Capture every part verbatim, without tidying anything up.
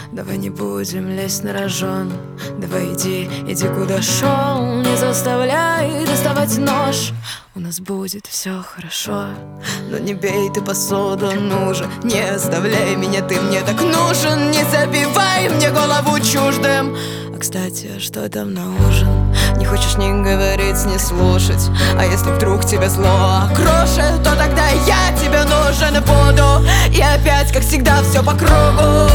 Давай не будем лезть на рожон. Давай иди, иди куда шел. Не заставляй доставать нож. У нас будет все хорошо. Но не бей ты посуду, нужен. Не оставляй меня, ты мне так нужен. Не забивай мне голову чуждым. А кстати, а что там на ужин? Не хочешь ни говорить, ни слушать. А если вдруг тебя зло окрошит, то тогда я тебе нужен буду. И опять, как всегда, все по кругу.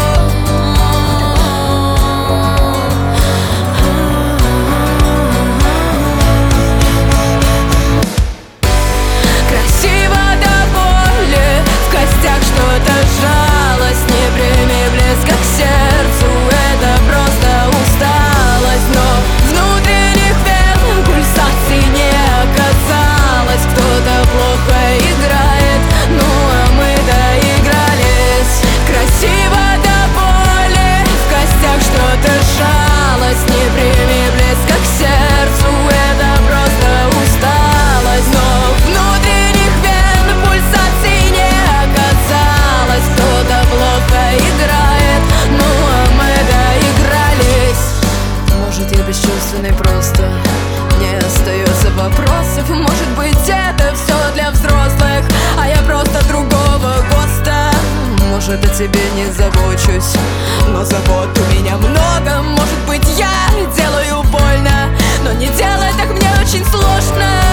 Бесчувственный просто. Не остается вопросов. Может быть, это все для взрослых, а я просто другого ГОСТа. Может, о тебе не забочусь, но забот у меня много. Может быть, я делаю больно, но не делай так, мне очень сложно.